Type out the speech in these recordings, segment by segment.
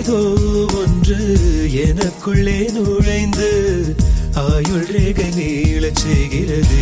ஏதோ ஒன்று எனக்குள்ளே நுழைந்து ஆயுள் ரேகை நீளச் செய்கிறது.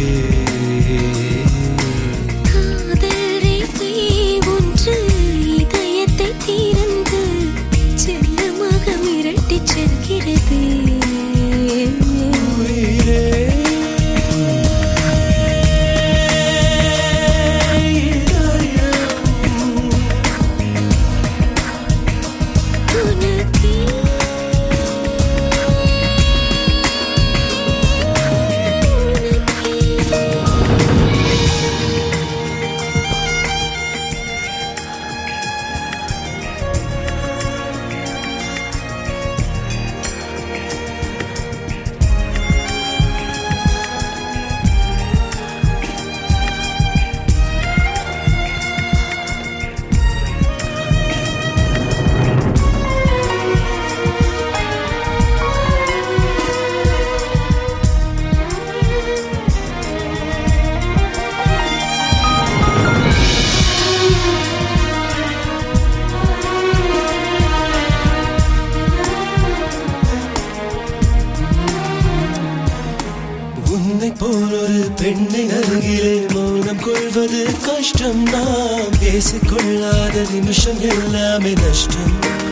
போலொரு பெண்ணை அருகிலே மௌனம் கொள்வது கஷ்டம். நாம் பேசிக்கொள்ளாத நிமிஷம் எல்லாமே நஷ்டம்.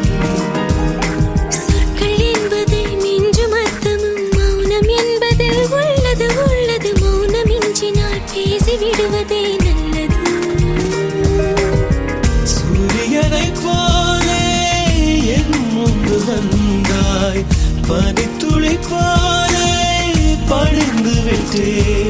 சொற்கள் என்பது மிஞ்சும் அர்த்தமும் மௌனம் என்பதில் உள்ளது உள்ளது. மௌனம் இன்றினால் பேசிவிடுவதே நல்லது. சூரியனை போலே என் முன்பு வந்தாய், பனித்துளி போலே பணிந்து விட்டேன்.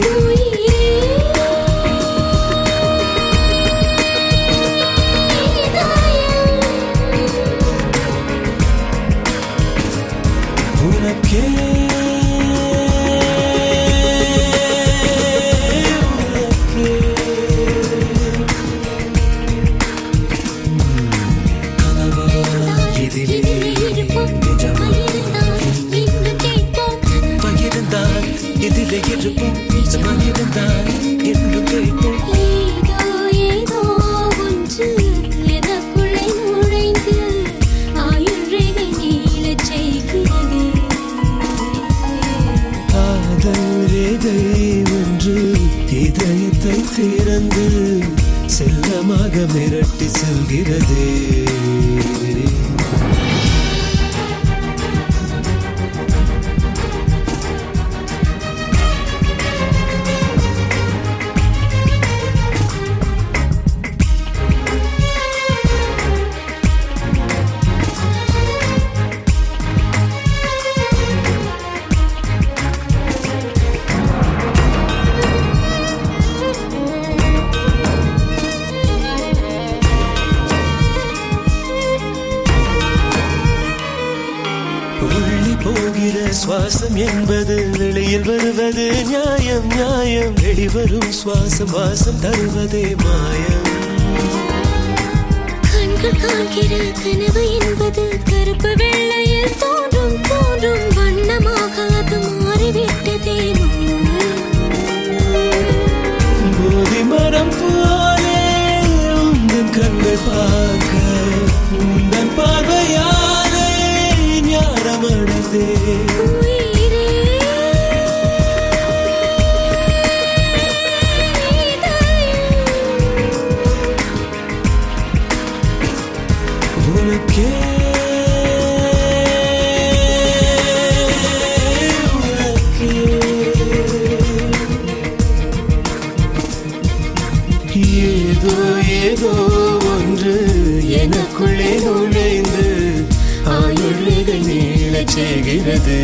உனக்கே கனவா இதிலே இதிலே இருப்போம் சமயிருந்தான் என்று கேட்போம். ஏதோ ஒன்று எனக்குள்ளே நுழைந்து ஆயுள் ரேகை நீளச் செய்கிறது. காதல் ரேகை ஒன்று இதயத்தை திறந்து செல்லமாக மிரட்டி செல்கிறது. போகிற சுவாசம் என்பது வெளியில் வருவது நியாயம் நியாயம். வெளிவரும் சுவாசம் வாசம் தருவதே மாயம். கண்கள் காண்கிற கனவு என்பது கருப்பு வெள்ளையில் தோன்றும் தோன்றும் வண்ணமாக அது மாறிவிட்டதே. போதி மரம் போலே உந்தன் கண்கள் பார்க்க உந்தன் பார்வையாலே ஞானம் அடைந்தே. உனக்கே ஏதோ ஏதோ ஒன்று எனக்குள்ளே நுழைந்து ஆயுள் ரேகை நீளச் செய்கிறது.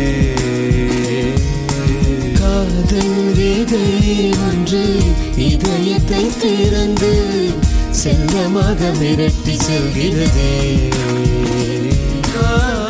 காதல் ரேகை ஒன்று இதயத்தை திறந்து செல்லமாக மிரட்டி செல்கிறது.